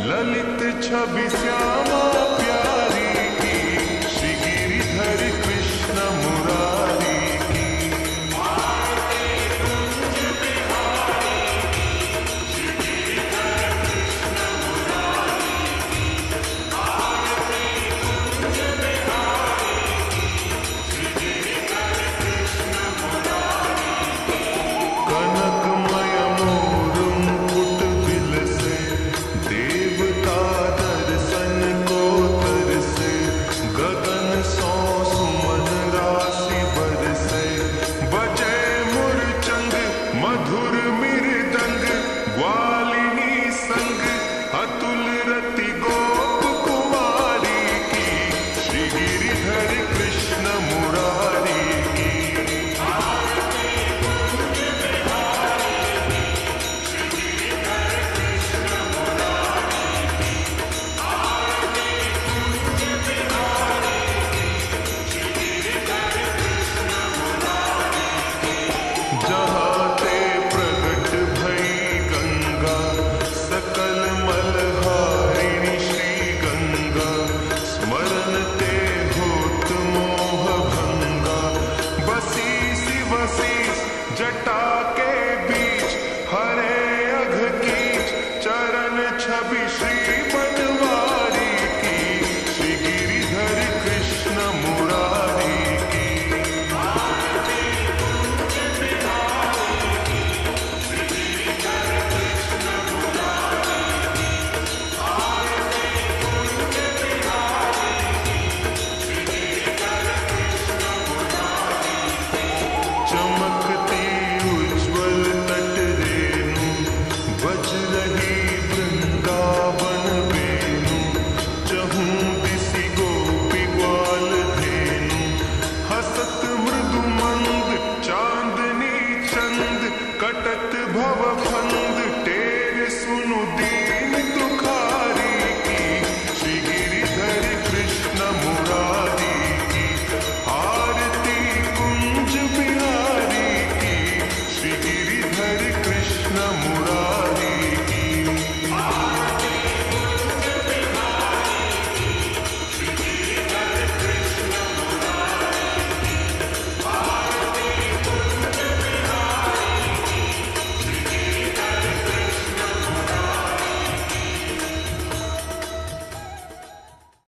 ललित छवि श्यामा प्यारी की, श्री गिरिधर कृष्ण मुरारी की। कनकमय मोर मुकुट विलसे, देवता दर्शन को तरसे। गगन सौ सुमन राशि बरसे, बजे मुरचंग मधुर मृदंग। ग्वालिनी संग अतुल रति गोप कुमारी की, श्री गिरिधर कृष्ण मुरारी की। जहाँ ते प्रगट भई गंगा, सकल मलहारिणी श्री गंगा। स्मरण ते होत मोह भंगा, बसी वसीस जटा के बीच। हरे अघ कीच चरण छवि श्री